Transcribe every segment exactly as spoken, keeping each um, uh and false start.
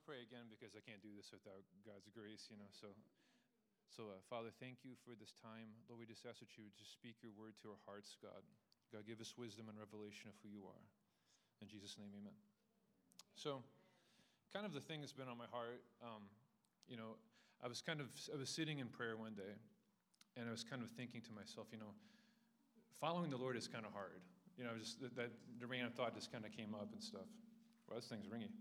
pray again because I can't do this without God's grace, you know. So, so uh, Father, thank you for this time. Lord, we just ask that you would just speak your word to our hearts, God. God, give us wisdom and revelation of who you are. In Jesus' name, amen. So, kind of the thing that's been on my heart, um, you know, I was kind of, I was sitting in prayer one day, and I was kind of thinking to myself, you know, following the Lord is kind of hard. You know, just that, that the random thought just kind of came up and stuff. Well, this thing's ringy.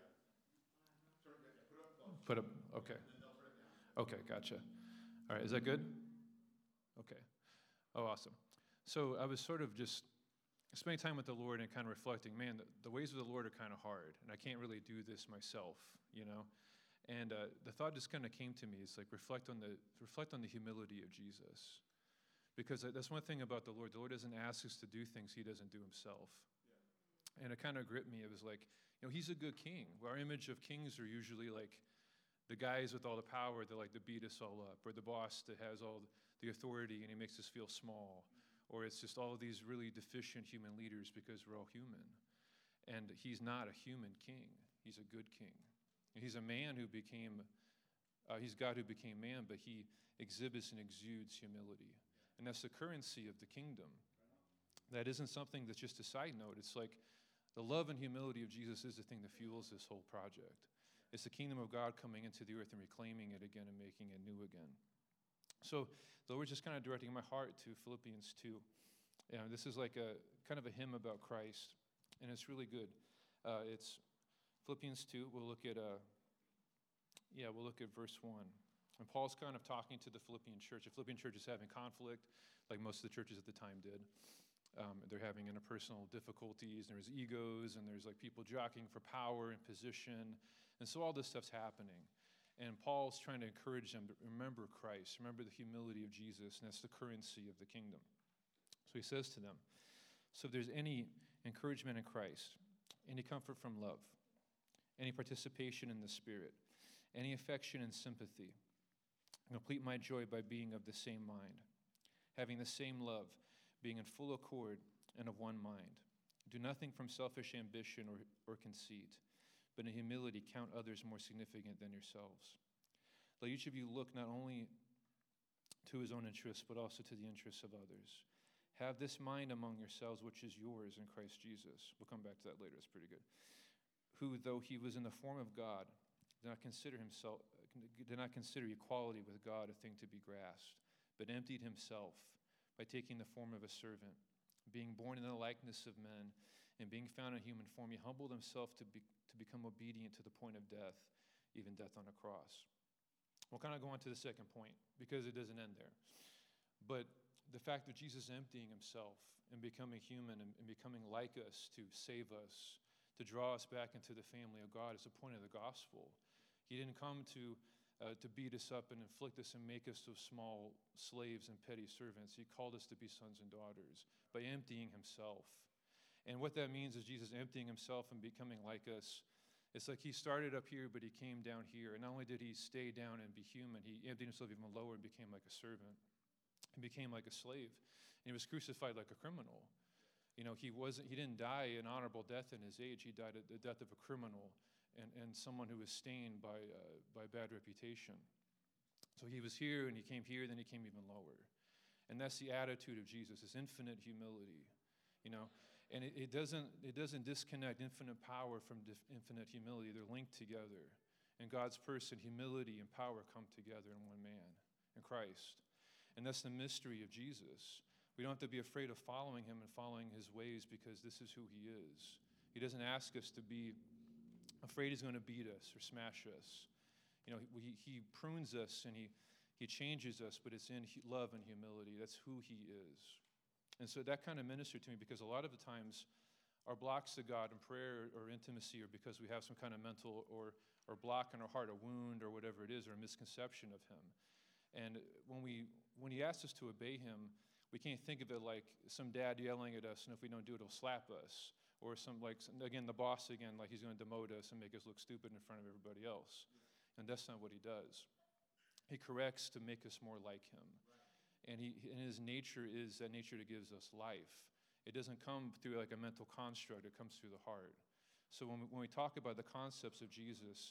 Put up, okay. Okay, gotcha. All right, is that good? Okay. Oh, awesome. So I was sort of just spending time with the Lord and kind of reflecting, man, the, the ways of the Lord are kind of hard, and I can't really do this myself, you know? And uh, the thought just kind of came to me. It's like reflect on the reflect on the humility of Jesus. Because that's one thing about the Lord. The Lord doesn't ask us to do things he doesn't do himself. Yeah. And it kind of gripped me. It was like, you know, he's a good king. Our image of kings are usually like the guys with all the power that like to beat us all up, or the boss that has all the authority and he makes us feel small, or it's just all of these really deficient human leaders because we're all human. And he's not a human king. He's a good king. He's a man who became, uh, he's God who became man, but he exhibits and exudes humility. And that's the currency of the kingdom. That isn't something that's just a side note. It's like the love and humility of Jesus is the thing that fuels this whole project. It's the kingdom of God coming into the earth and reclaiming it again and making it new again. So the Lord's just kind of directing my heart to Philippians two. You know, this is like a kind of a hymn about Christ, and it's really good. Uh, it's Philippians two. We'll look at uh, yeah, we'll look at verse one. And Paul's kind of talking to the Philippian church. The Philippian church is having conflict, like most of the churches at the time did. Um, they're having interpersonal difficulties, and there's egos, and there's like people jockeying for power and position. And so all this stuff's happening. And Paul's trying to encourage them to remember Christ, remember the humility of Jesus, and that's the currency of the kingdom. So he says to them, so if there's any encouragement in Christ, any comfort from love, any participation in the Spirit, any affection and sympathy, complete my joy by being of the same mind, having the same love, being in full accord and of one mind. Do nothing from selfish ambition or, or conceit, but in humility count others more significant than yourselves. Let each of you look not only to his own interests, but also to the interests of others. Have this mind among yourselves, which is yours in Christ Jesus. We'll come back to that later. It's pretty good. Who, though he was in the form of God, did not consider himself, did not consider equality with God a thing to be grasped, but emptied himself by taking the form of a servant. Being born in the likeness of men, and being found in human form, he humbled himself to be, to become obedient to the point of death, even death on a cross. We'll kind of go on to the second point, because it doesn't end there. But the fact that Jesus emptying himself and becoming human and, and becoming like us to save us, to draw us back into the family of God is the point of the gospel. He didn't come to uh, to beat us up and inflict us and make us those small slaves and petty servants. He called us to be sons and daughters by emptying himself. And what that means is Jesus emptying himself and becoming like us. It's like he started up here, but he came down here. And not only did he stay down and be human, he emptied himself even lower and became like a servant. He became like a slave. And he was crucified like a criminal. You know, he wasn't. He didn't die an honorable death in his age. He died the death of a criminal and, and someone who was stained by uh, by bad reputation. So he was here, and he came here, then he came even lower. And that's the attitude of Jesus, this infinite humility, you know. And it, it doesn't it doesn't disconnect infinite power from dif- infinite humility. They're linked together. In God's person, humility and power come together in one man, in Christ. And that's the mystery of Jesus. We don't have to be afraid of following him and following his ways because this is who he is. He doesn't ask us to be afraid he's going to beat us or smash us. You know, he, he prunes us and he, he changes us, but it's in love and humility. That's who he is. And so that kind of ministered to me because a lot of the times our blocks to God in prayer or intimacy are because we have some kind of mental or, or block in our heart, a wound or whatever it is, or a misconception of him. And when we when he asks us to obey him, we can't think of it like some dad yelling at us, and if we don't do it, he'll slap us. Or some, like, again, the boss again, like he's going to demote us and make us look stupid in front of everybody else. And that's not what he does. He corrects to make us more like him. And he, and his nature is that nature that gives us life. It doesn't come through like a mental construct. It comes through the heart. So when we, when we talk about the concepts of Jesus,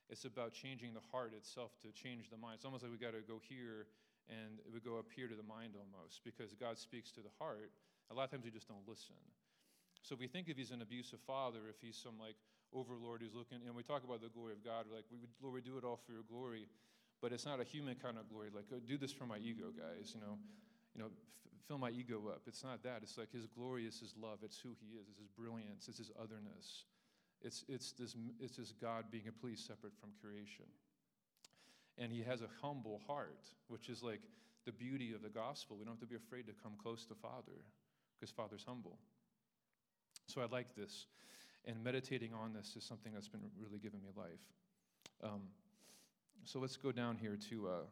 It's about changing the heart itself to change the mind. It's almost like we got to go here and it would go up here to the mind almost, because God speaks to the heart. A lot of times we just don't listen. So if we think if he's an abusive father, if he's some like overlord who's looking, and we talk about the glory of God, we're like, we would, Lord, we do it all for your glory, but it's not a human kind of glory. Like, oh, do this for my ego, guys. You know, you know, f- fill my ego up. It's not that. It's like his glory is his love. It's who he is. It's his brilliance. It's his otherness. It's, it's, this, it's this God being completely separate from creation. And he has a humble heart, which is like the beauty of the gospel. We don't have to be afraid to come close to Father, because Father's humble. So I like this. And meditating on this is something that's been really giving me life. Um, so let's go down here to, uh,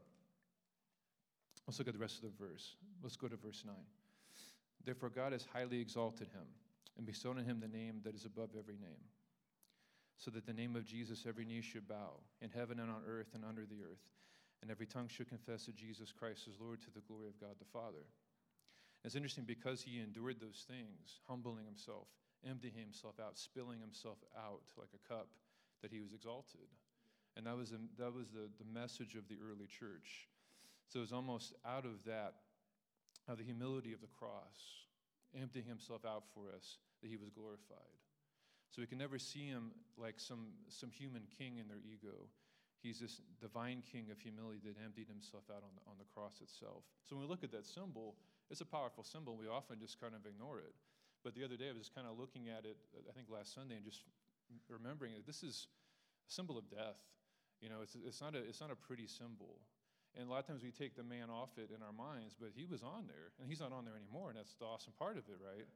let's look at the rest of the verse. Let's go to verse nine. Therefore God has highly exalted him and bestowed on him the name that is above every name, so that the name of Jesus every knee should bow, in heaven and on earth and under the earth, and every tongue should confess that Jesus Christ is Lord, to the glory of God the Father. And it's interesting because he endured those things, humbling himself, emptying himself out, spilling himself out like a cup, that he was exalted. And that was, a, that was the, the message of the early church. So it was almost out of that, out of the humility of the cross, emptying himself out for us, that he was glorified. So we can never see him like some, some human king in their ego. He's this divine king of humility that emptied himself out on the, on the cross itself. So when we look at that symbol, it's a powerful symbol. We often just kind of ignore it. But the other day I was just kind of looking at it, I think last Sunday, and just remembering it. This is a symbol of death. You know, it's, it's, not a, it's not a pretty symbol. And a lot of times we take the man off it in our minds, but he was on there. And he's not on there anymore, and that's the awesome part of it, right?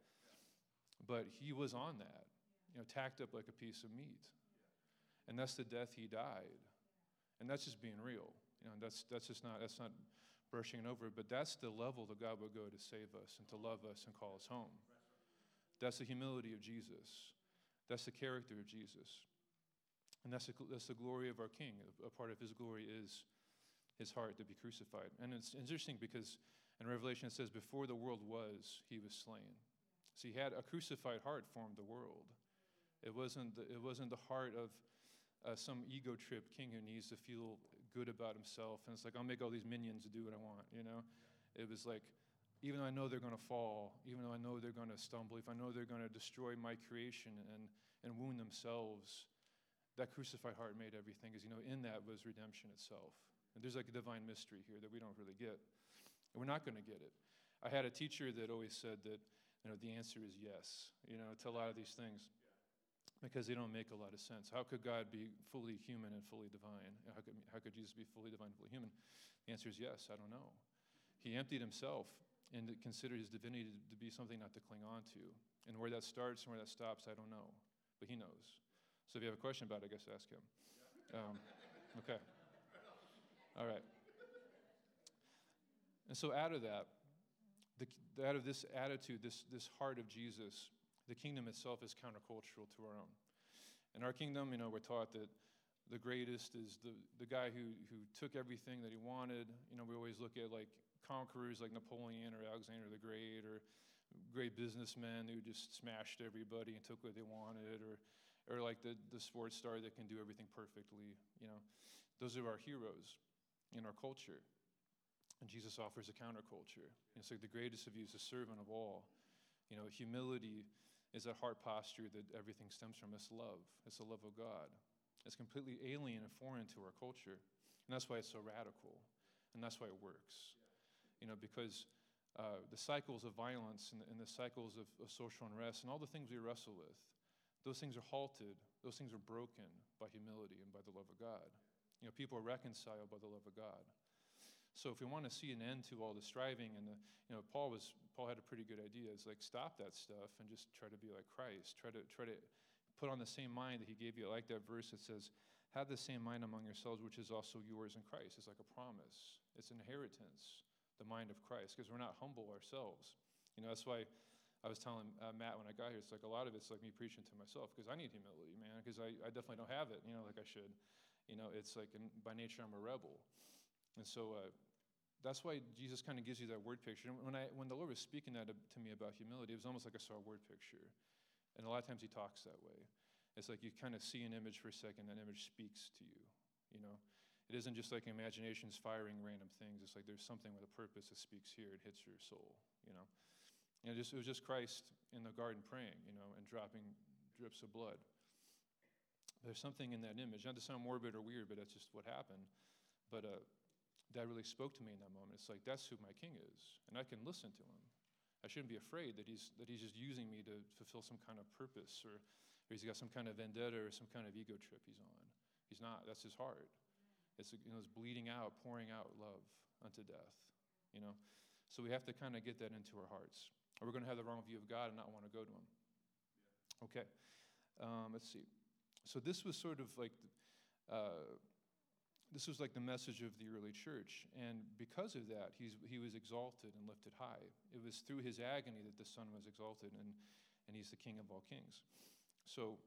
But he was on that. You know, tacked up like a piece of meat. And that's the death he died. And that's just being real. You know, that's that's just not, that's not brushing it over, but that's the level that God would go to save us and to love us and call us home. That's the humility of Jesus. That's the character of Jesus. And that's the, that's the glory of our King. A, a part of his glory is his heart to be crucified. And it's interesting because in Revelation it says, before the world was, he was slain. So he had a crucified heart formed the world. It wasn't the, it wasn't the heart of uh, some ego trip king who needs to feel good about himself. And it's like, I'll make all these minions do what I want, you know? It was like, even though I know they're going to fall, even though I know they're going to stumble, if I know they're going to destroy my creation and, and wound themselves, that crucified heart made everything. Because, you know, in that was redemption itself. And there's like a divine mystery here that we don't really get. And we're not going to get it. I had a teacher that always said that, you know, the answer is yes, you know, to a lot of these things. Because they don't make a lot of sense. How could God be fully human and fully divine? How could, how could Jesus be fully divine and fully human? The answer is yes, I don't know. He emptied himself and considered his divinity to be something not to cling on to. And where that starts and where that stops, I don't know. But he knows. So if you have a question about it, I guess ask him. Um, okay. All right. And so out of that, the, out of this attitude, this, this heart of Jesus, the kingdom itself is countercultural to our own. In our kingdom, you know, we're taught that the greatest is the, the guy who, who took everything that he wanted. You know, we always look at like conquerors like Napoleon or Alexander the Great, or great businessmen who just smashed everybody and took what they wanted, or or like the, the sports star that can do everything perfectly. You know, those are our heroes in our culture. And Jesus offers a counterculture. It's like the greatest of you is a servant of all. You know, humility is a heart posture that everything stems from. It's love. It's the love of God. It's completely alien and foreign to our culture. And that's why it's so radical. And that's why it works. You know, because uh, the cycles of violence and the, and the cycles of, of social unrest and all the things we wrestle with, those things are halted. Those things are broken by humility and by the love of God. You know, people are reconciled by the love of God. So if we want to see an end to all the striving and the, you know, Paul was Paul had a pretty good idea. It's like, stop that stuff and just try to be like Christ. Try to try to put on the same mind that he gave you. I like that verse that says, have the same mind among yourselves, which is also yours in Christ. It's like a promise. It's an inheritance, the mind of Christ, because we're not humble ourselves. You know, that's why I was telling uh, Matt when I got here, it's like a lot of it's like me preaching to myself, because I need humility, man, because I, I definitely don't have it, you know, like I should. You know, it's like, in, by nature, I'm a rebel. And so uh, that's why Jesus kind of gives you that word picture. And when I when the Lord was speaking that to me about humility, it was almost like I saw a word picture. And a lot of times he talks that way. It's like you kind of see an image for a second, that image speaks to you, you know. It isn't just like imagination's firing random things. It's like there's something with a purpose that speaks here. It hits your soul, you know. And it, just, it was just Christ in the garden praying, you know, and dropping drips of blood. There's something in that image. Not to sound morbid or weird, but that's just what happened. But uh, that really spoke to me in that moment. It's like, that's who my king is, and I can listen to him. I shouldn't be afraid that he's that he's just using me to fulfill some kind of purpose, or, or he's got some kind of vendetta or some kind of ego trip he's on. He's not. That's his heart. It's, you know, it's bleeding out, pouring out love unto death, you know. So we have to kind of get that into our hearts, or we're going to have the wrong view of God and not want to go to him. Okay, um, let's see. So this was sort of like, uh, this was like the message of the early church, and because of that, he's, he was exalted and lifted high. It was through his agony that the Son was exalted, and, and he's the King of all kings. So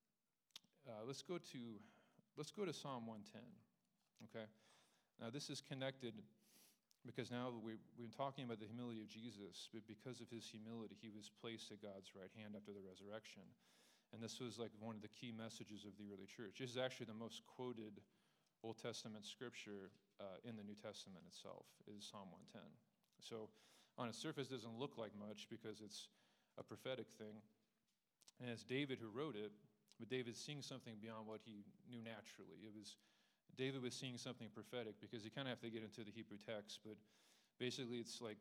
uh, let's go to let's go to Psalm one ten. Okay, now this is connected because now we, we've been talking about the humility of Jesus, but because of his humility, he was placed at God's right hand after the resurrection. And this was like one of the key messages of the early church. This is actually the most quoted Old Testament scripture uh, in the New Testament itself, is Psalm one ten. So on its surface, it doesn't look like much because it's a prophetic thing. And it's David who wrote it, but David's seeing something beyond what he knew naturally. It was David was seeing something prophetic because you kind of have to get into the Hebrew text, but basically it's like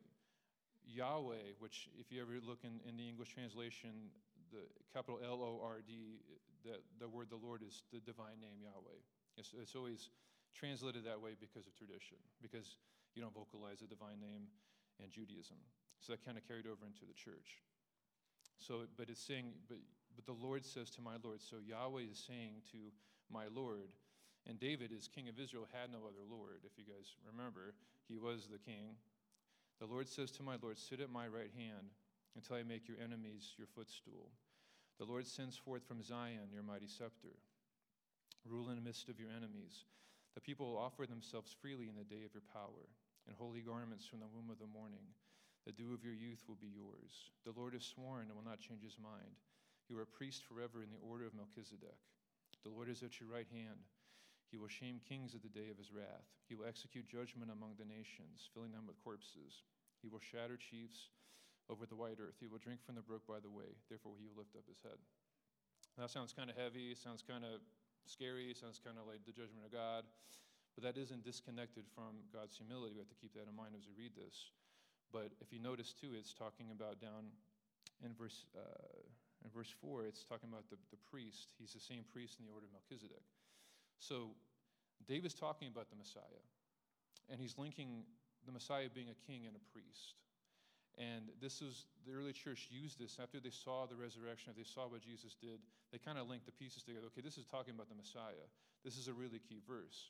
Yahweh, which if you ever look in, in the English translation, the capital L O R D, the, the word the Lord is the divine name Yahweh. It's, it's always translated that way because of tradition, because you don't vocalize the divine name in Judaism. So that kind of carried over into the church. So, but it's saying, but, but the Lord says to my Lord. So Yahweh is saying to my Lord, and David, as king of Israel, had no other Lord. If you guys remember, he was the king. The Lord says to my Lord, sit at my right hand until I make your enemies your footstool. The Lord sends forth from Zion your mighty scepter. Rule in the midst of your enemies. The people will offer themselves freely in the day of your power, in holy garments from the womb of the morning. The dew of your youth will be yours. The Lord has sworn and will not change his mind. You are a priest forever in the order of Melchizedek. The Lord is at your right hand. He will shame kings at the day of his wrath. He will execute judgment among the nations, filling them with corpses. He will shatter chiefs over the wide earth. He will drink from the brook by the way. Therefore, he will lift up his head. That sounds kind of heavy. It sounds kind of scary. It sounds kind of like the judgment of God. But that isn't disconnected from God's humility. We have to keep that in mind as we read this. But if you notice, too, it's talking about down in verse uh, in verse four, it's talking about the, the priest. He's the same priest in the order of Melchizedek. So David's talking about the Messiah, and he's linking the Messiah being a king and a priest. And this is, the early church used this after they saw the resurrection, after they saw what Jesus did, they kind of linked the pieces together. Okay, this is talking about the Messiah. This is a really key verse.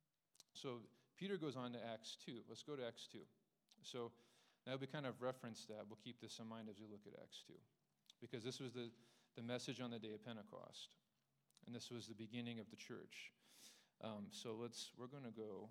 So Peter goes on to Acts two. Let's go to Acts two. So now we kind of referenced that. We'll keep this in mind as we look at Acts two. Because this was the, the message on the day of Pentecost. And this was the beginning of the church. Um, so let's, we're going to go,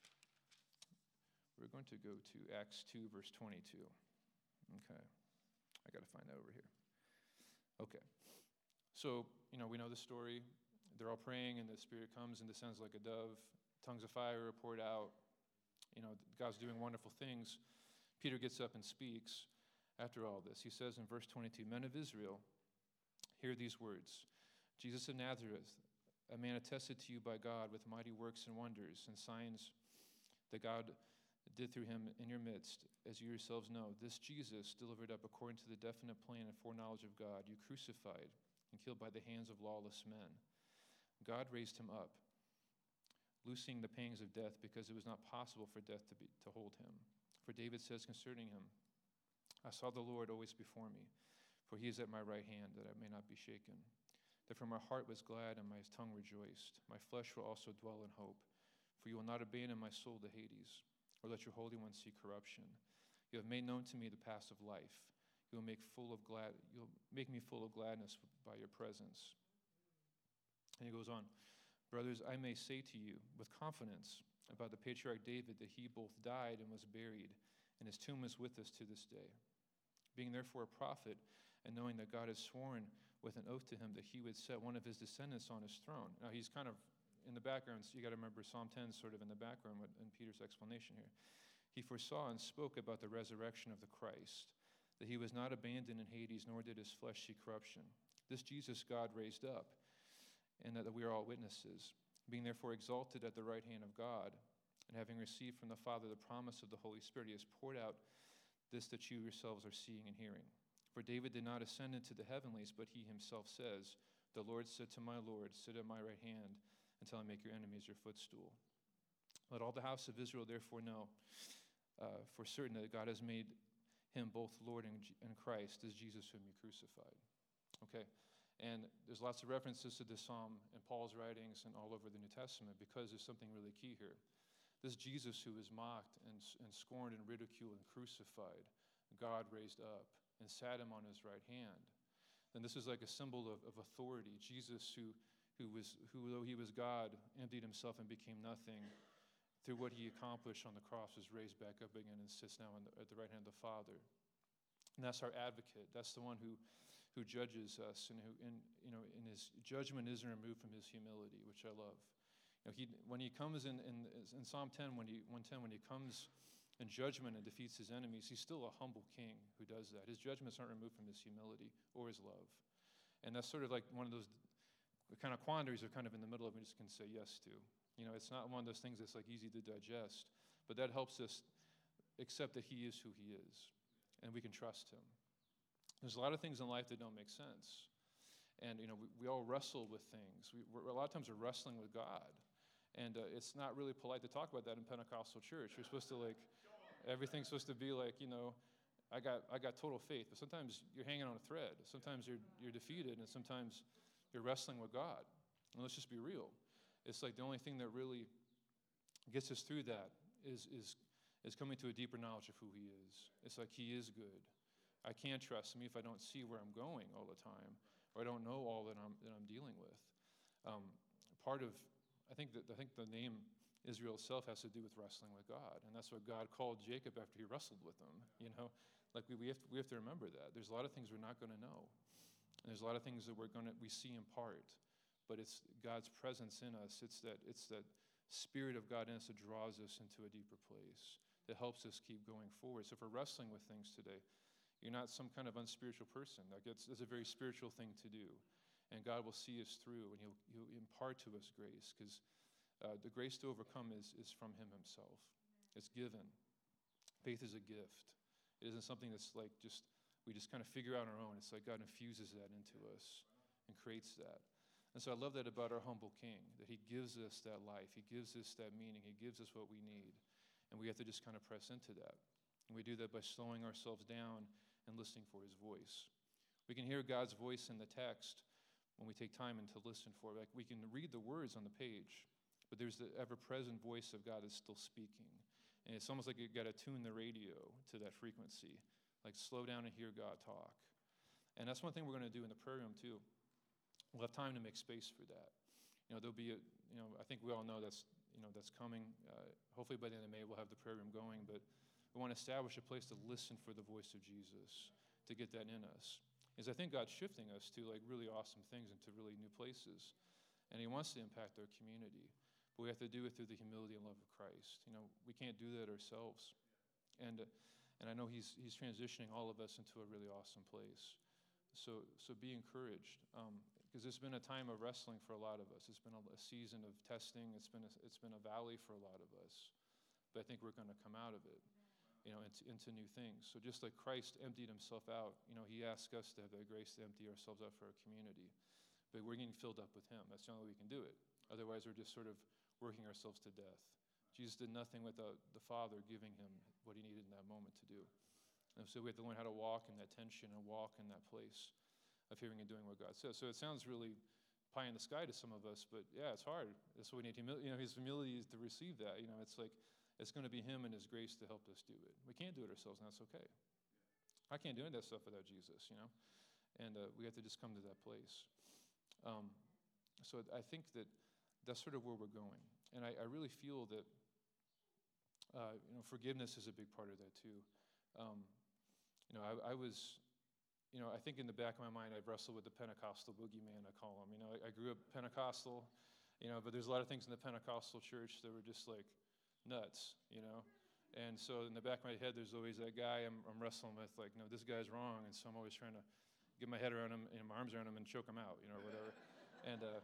we're going to go to Acts two, verse twenty-two. Okay. I got to find that over here. Okay. So, you know, we know the story. They're all praying, and the Spirit comes and descends like a dove. Tongues of fire are poured out. You know, God's doing wonderful things. Peter gets up and speaks after all this. He says in verse twenty-two, men of Israel, hear these words. Jesus of Nazareth, a man attested to you by God with mighty works and wonders and signs that God did through him in your midst, as you yourselves know. This Jesus, delivered up according to the definite plan and foreknowledge of God, you crucified and killed by the hands of lawless men. God raised him up, loosing the pangs of death, because it was not possible for death to be to hold him. For David says concerning him, I saw the Lord always before me, for he is at my right hand, that I may not be shaken. Therefore my heart was glad and my tongue rejoiced. My flesh will also dwell in hope, for you will not abandon my soul to Hades, or let your Holy One see corruption. You have made known to me the paths of life. You will make full of glad. You'll make me full of gladness by your presence. And he goes on, brothers, I may say to you with confidence about the patriarch David that he both died and was buried, and his tomb is with us to this day. Being therefore a prophet, and knowing that God has sworn with an oath to him that he would set one of his descendants on his throne. Now, he's kind of in the background, so you got to remember Psalm ten sort of in the background in Peter's explanation here. He foresaw and spoke about the resurrection of the Christ, that he was not abandoned in Hades, nor did his flesh see corruption. This Jesus God raised up, and that we are all witnesses, being therefore exalted at the right hand of God, and having received from the Father the promise of the Holy Spirit, he has poured out this that you yourselves are seeing and hearing. For David did not ascend into the heavenlies, but he himself says, the Lord said to my Lord, sit at my right hand until I make your enemies your footstool. Let all the house of Israel therefore know uh, for certain that God has made him both Lord and, and Christ, as Jesus whom you crucified. Okay, and there's lots of references to this psalm in Paul's writings and all over the New Testament because there's something really key here. This Jesus who is mocked and, and scorned and ridiculed and crucified, God raised up and sat him on his right hand. And this is like a symbol of, of authority. Jesus who, who was, who though he was God, emptied himself and became nothing. Through what he accomplished on the cross, was raised back up again and sits now the, at the right hand of the Father. And that's our advocate. That's the one who, who judges us, and who, in, you know, in his judgment isn't removed from his humility, which I love. You know, he, when he comes in, in, in Psalm ten, when he, one ten, when he comes in judgment and defeats his enemies, he's still a humble king who does that. His judgments aren't removed from his humility or his love. And that's sort of like one of those the kind of quandaries are kind of in the middle of, we just can say yes to. You know, it's not one of those things that's like easy to digest, but that helps us accept that he is who he is, and we can trust him. There's a lot of things in life that don't make sense. And, you know, we, we all wrestle with things. We, we're, a lot of times we're wrestling with God. And uh, it's not really polite to talk about that in Pentecostal church. You're supposed to, like, everything's supposed to be like, you know, I got I got total faith. But sometimes you're hanging on a thread. Sometimes you're you're defeated, and sometimes you're wrestling with God. And let's just be real. It's like the only thing that really gets us through that is is is coming to a deeper knowledge of who he is. It's like he is good. I can't trust him if I don't see where I'm going all the time, or I don't know all that I'm that I'm dealing with. Um, part of I think that I think the name Israel itself has to do with wrestling with God, and that's what God called Jacob after he wrestled with him. You know, like we, we have to, we have to remember that there's a lot of things we're not going to know, and there's a lot of things that we're going to we see in part, but it's God's presence in us. It's that it's that Spirit of God in us that draws us into a deeper place, that helps us keep going forward. So if we're wrestling with things today, you're not some kind of unspiritual person. Like it's, it's a very spiritual thing to do. And God will see us through, and he'll, he'll impart to us grace, because uh, the grace to overcome is, is from him himself. It's given. Faith is a gift. It isn't something that's like just, we just kind of figure out on our own. It's like God infuses that into us and creates that. And so I love that about our humble King, that he gives us that life. He gives us that meaning. He gives us what we need. And we have to just kind of press into that. And we do that by slowing ourselves down and listening for his voice. We can hear God's voice in the text when we take time and to listen for it. Like we can read the words on the page, but there's the ever-present voice of God that's still speaking. And it's almost like you've got to tune the radio to that frequency, like slow down and hear God talk. And that's one thing we're going to do in the prayer room too. We'll have time to make space for that. You know, there'll be a, you know, I think we all know that's, you know, that's coming. Uh, hopefully by the end of May we'll have the prayer room going, but we want to establish a place to listen for the voice of Jesus, to get that in us. Is I think God's shifting us to like really awesome things and to really new places. And he wants to impact our community. But we have to do it through the humility and love of Christ. You know, we can't do that ourselves. And uh, and I know he's he's transitioning all of us into a really awesome place. So so be encouraged. Um, because it's been a time of wrestling for a lot of us. It's been a, a season of testing. It's been a, it's been a valley for a lot of us. But I think we're going to come out of it, you know, into, into new things. So just like Christ emptied himself out, you know, he asked us to have the grace to empty ourselves out for our community. But we're getting filled up with him. That's the only way we can do it. Otherwise, we're just sort of working ourselves to death. Jesus did nothing without the Father giving him what he needed in that moment to do. And so we have to learn how to walk in that tension and walk in that place of hearing and doing what God says. So it sounds really pie in the sky to some of us, but yeah, it's hard. That's what we need. Humility, you know, his humility is to receive that. You know, it's like, it's going to be him and his grace to help us do it. We can't do it ourselves, and that's okay. I can't do any of that stuff without Jesus, you know? And uh, we have to just come to that place. Um, so I think that that's sort of where we're going. And I, I really feel that, uh, you know, forgiveness is a big part of that too. Um, you know, I, I was you know, I think in the back of my mind, I wrestle with the Pentecostal boogeyman, I call him. You know, I, I grew up Pentecostal, you know, but there's a lot of things in the Pentecostal church that were just like nuts, you know. And so in the back of my head, there's always that guy I'm, I'm wrestling with, like, no, this guy's wrong. And so I'm always trying to get my head around him and my arms around him and choke him out, you know, or whatever. And uh,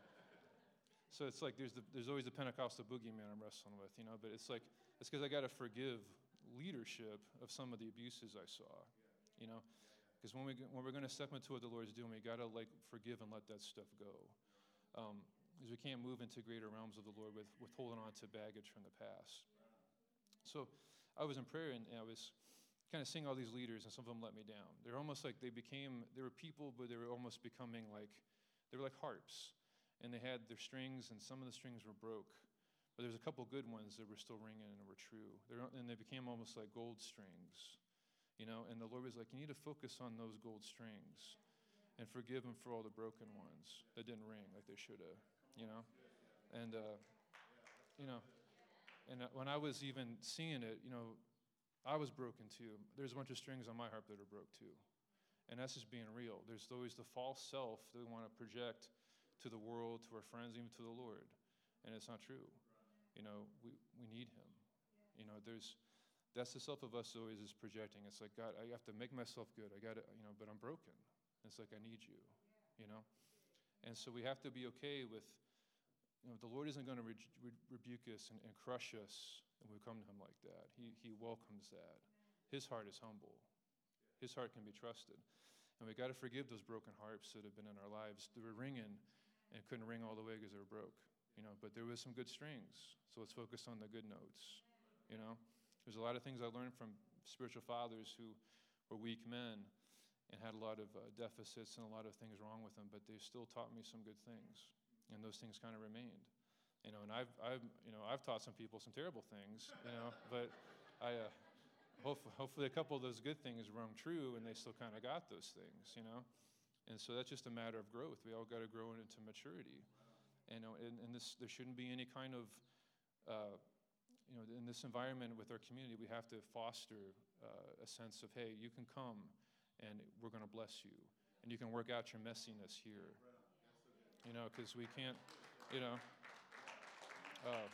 so it's like there's the, there's always the Pentecostal boogeyman I'm wrestling with, you know. But it's like, it's because I got to forgive leadership of some of the abuses I saw, you know. Because when, we, when we're going to step into what the Lord's doing, we got to, like, forgive and let that stuff go. Um, because we can't move into greater realms of the Lord with, with holding on to baggage from the past. So I was in prayer, and, and I was kind of seeing all these leaders, and some of them let me down. They're almost like they became, they were people, but they were almost becoming like, they were like harps. And they had their strings, and some of the strings were broke. But there's a couple good ones that were still ringing and were true. They're, and they became almost like gold strings. You know, and the Lord was like, you need to focus on those gold strings and forgive them for all the broken ones that didn't ring like they should have, you know? And, uh, you know, and uh, when I was even seeing it, you know, I was broken too. There's a bunch of strings on my harp that are broke too. And that's just being real. There's always the false self that we want to project to the world, to our friends, even to the Lord. And it's not true. You know, we, we need him. You know, there's... That's the self of us always is projecting. It's like, God, I have to make myself good. I got to, you know, but I'm broken. It's like, I need you, you know? And so we have to be okay with, you know, the Lord isn't going to re- re- rebuke us and, and crush us and we come to him like that. He, he welcomes that. His heart is humble. His heart can be trusted. And we got to forgive those broken harps that have been in our lives. They were ringing and couldn't ring all the way because they were broke, you know, but there was some good strings. So let's focus on the good notes, you know? There's a lot of things I learned from spiritual fathers who were weak men and had a lot of uh, deficits and a lot of things wrong with them, but they still taught me some good things, and those things kind of remained. You know, and I've, I've, you know, I've taught some people some terrible things, you know, but I, uh, hope, hopefully a couple of those good things rung true, and they still kind of got those things, you know. And so that's just a matter of growth. We all got to grow into maturity, and, and, and this there shouldn't be any kind of uh, you know, in this environment with our community, we have to foster uh, a sense of, hey, you can come and we're going to bless you. And you can work out your messiness here. You know, because we can't, you know, uh,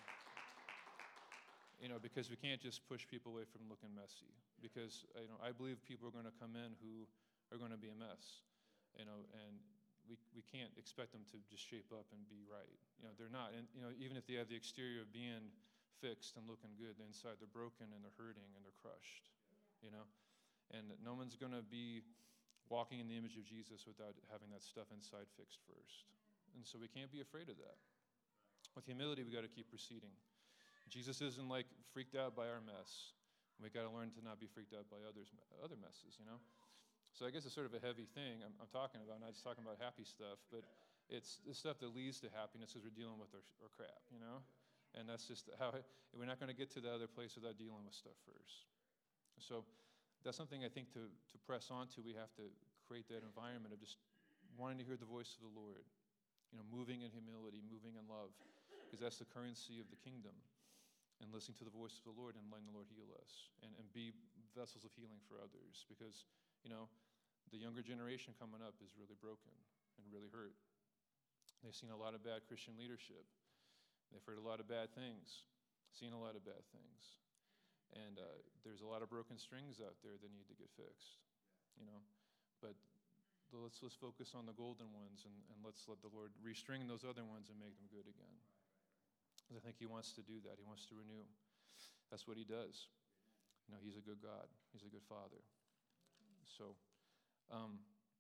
you know, because we can't just push people away from looking messy. Because, you know, I believe people are going to come in who are going to be a mess. You know, and we we can't expect them to just shape up and be right. You know, they're not. And, you know, even if they have the exterior of being fixed and looking good, the inside they're broken and they're hurting and they're crushed, you know. And no one's going to be walking in the image of Jesus without having that stuff inside fixed first. And so we can't be afraid of that. With humility, we got to keep proceeding. Jesus isn't like freaked out by our mess. We got to learn to not be freaked out by others, other messes, you know. So I guess it's sort of a heavy thing I'm, I'm talking about. Not just talking about happy stuff, but it's the stuff that leads to happiness because we're dealing with our, our crap, you know. And that's just how, it, we're not going to get to the other place without dealing with stuff first. So that's something I think to, to press on to. We have to create that environment of just wanting to hear the voice of the Lord, you know, moving in humility, moving in love, because that's the currency of the kingdom, and listening to the voice of the Lord and letting the Lord heal us and, and be vessels of healing for others, because, you know, the younger generation coming up is really broken and really hurt. They've seen a lot of bad Christian leadership. They've heard a lot of bad things, seen a lot of bad things. And uh, there's a lot of broken strings out there that need to get fixed, you know. But let's, let's focus on the golden ones, and, and let's let the Lord restring those other ones and make them good again. Because I think he wants to do that. He wants to renew. That's what he does. You know, he's a good God. He's a good Father. So, um,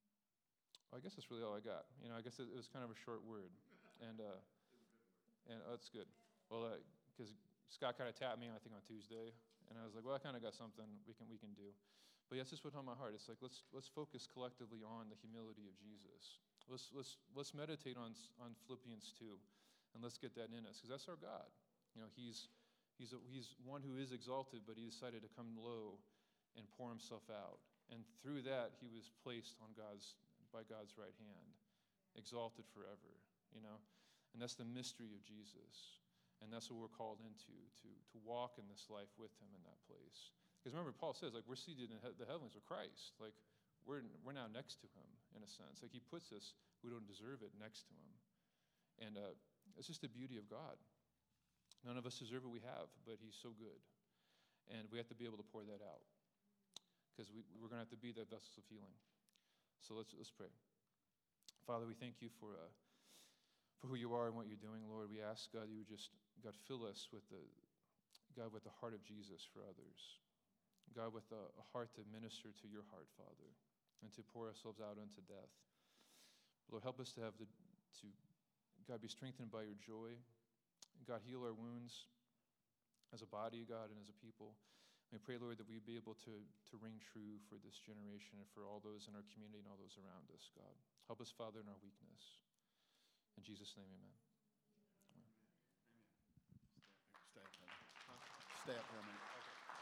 I guess that's really all I got. You know, I guess it, it was kind of a short word. And... Uh, And oh, that's good. Well, because uh, Scott kind of tapped me, I think, on Tuesday, and I was like, well, I kind of got something we can we can do. But yeah, it's just what's on my heart. It's like let's let's focus collectively on the humility of Jesus. Let's let's let's meditate on on Philippians two, and let's get that in us, because that's our God. You know, he's he's a, he's one who is exalted, but he decided to come low and pour himself out, and through that he was placed on God's by God's right hand, exalted forever. You know. And that's the mystery of Jesus. And that's what we're called into, to, to walk in this life with him in that place. Because remember, Paul says, like, we're seated in he- the heavens with Christ. Like, we're, we're now next to him, in a sense. Like he puts us, we don't deserve it, next to him. And uh, it's just the beauty of God. None of us deserve what we have, but he's so good. And we have to be able to pour that out. Because we, we're going to have to be the vessels of healing. So let's let's pray. Father, we thank you for uh, for who you are and what you're doing, Lord. We ask, God, you would just, God, fill us with the, God, with the heart of Jesus for others. God, with a, a heart to minister to your heart, Father, and to pour ourselves out unto death. Lord, help us to have the, to, God, be strengthened by your joy. God, heal our wounds as a body, God, and as a people. We pray, Lord, that we be able to, to ring true for this generation and for all those in our community and all those around us, God. Help us, Father, in our weakness. In Jesus' name, amen. Amen. Stay up there. Stay up here a minute.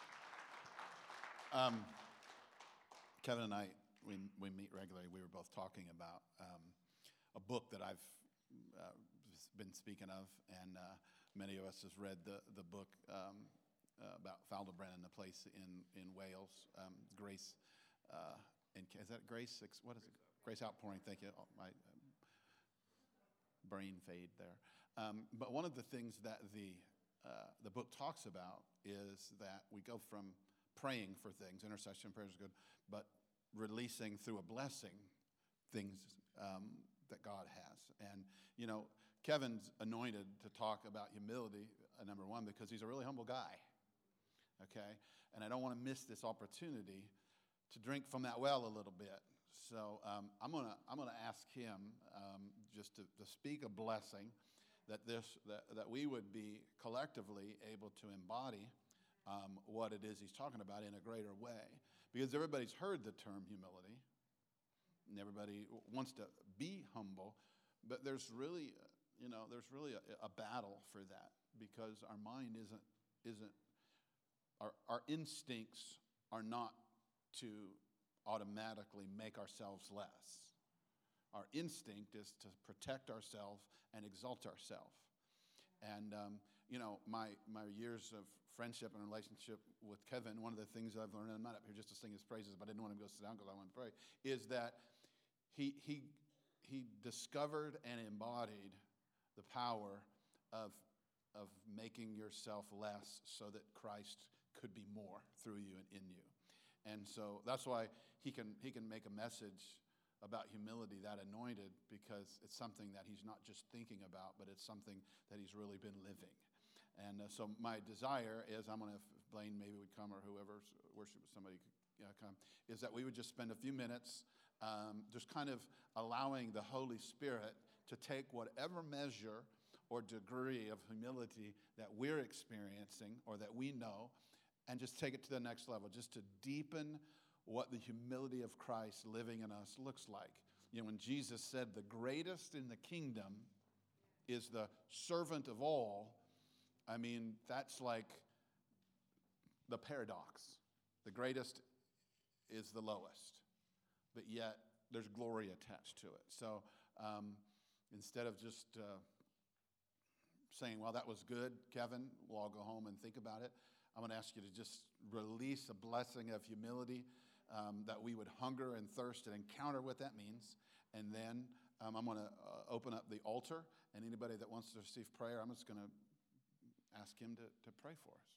Um, Kevin and I, we, we meet regularly. We were both talking about um, a book that I've uh, been speaking of, and uh, many of us has read the, the book um, uh, about Faldebrennen, the place in, in Wales, um, Grace, uh, in, is that Grace, what is it? Grace Outpouring, thank you. Oh, my um, brain fade there. Um, but one of the things that the, uh, the book talks about is that we go from praying for things, intercession prayer is good, but releasing through a blessing things um, that God has. And, you know, Kevin's anointed to talk about humility, uh, number one, because he's a really humble guy, okay? And I don't want to miss this opportunity to drink from that well a little bit. So um, I'm gonna I'm gonna ask him um, just to, to speak a blessing that this that, that we would be collectively able to embody um, what it is he's talking about in a greater way, because everybody's heard the term humility, and everybody wants to be humble, but there's really you know there's really a, a battle for that, because our mind isn't isn't our our instincts are not to automatically make ourselves less. Our instinct is to protect ourselves and exalt ourselves. And, um, you know, my, my years of friendship and relationship with Kevin, one of the things I've learned, and I'm not up here just to sing his praises, but I didn't want him to go sit down because I want to pray, is that he, he, he discovered and embodied the power of, of making yourself less so that Christ could be more through you and in you. And so that's why he can he can make a message about humility that anointed, because it's something that he's not just thinking about, but it's something that he's really been living. And uh, so my desire is, I'm going to, if Blaine maybe would come, or whoever's worship, somebody could uh, come, is that we would just spend a few minutes um, just kind of allowing the Holy Spirit to take whatever measure or degree of humility that we're experiencing or that we know, and just take it to the next level, just to deepen what the humility of Christ living in us looks like. You know, when Jesus said the greatest in the kingdom is the servant of all, I mean, that's like the paradox. The greatest is the lowest, but yet there's glory attached to it. So um, instead of just uh, saying, well, that was good, Kevin, we'll all go home and think about it, I'm going to ask you to just release a blessing of humility, um, that we would hunger and thirst and encounter what that means. And then um, I'm going to uh, open up the altar, and anybody that wants to receive prayer, I'm just going to ask him to, to pray for us.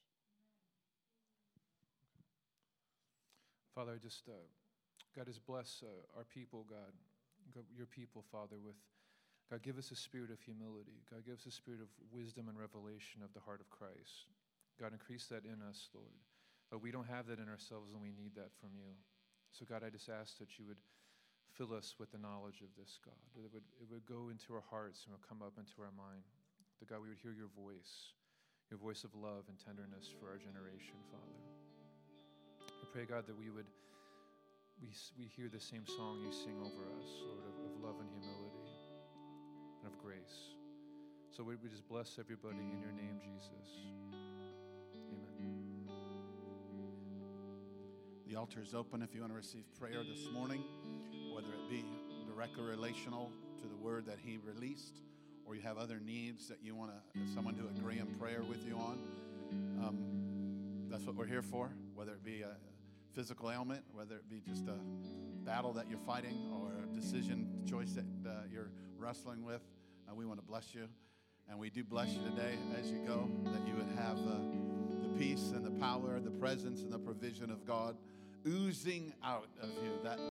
Father, I just, uh, God, just bless uh, our people, God. God, your people, Father, with, God, give us a spirit of humility. God, give us a spirit of wisdom and revelation of the heart of Christ. God, increase that in us, Lord. But we don't have that in ourselves, and we need that from you. So, God, I just ask that you would fill us with the knowledge of this, God. That it would, it would go into our hearts and would come up into our mind. That, God, we would hear your voice, your voice of love and tenderness for our generation, Father. I pray, God, that we would, we, we hear the same song you sing over us, Lord, of, of love and humility and of grace. So we, we just bless everybody in your name, Jesus. The altar is open if you want to receive prayer this morning, whether it be directly relational to the word that he released, or you have other needs that you want to, someone to agree in prayer with you on. Um, that's what we're here for, whether it be a physical ailment, whether it be just a battle that you're fighting or a decision choice that uh, you're wrestling with, uh, we want to bless you. And we do bless you today as you go, that you would have uh, the peace and the power, the presence and the provision of God oozing out of you, that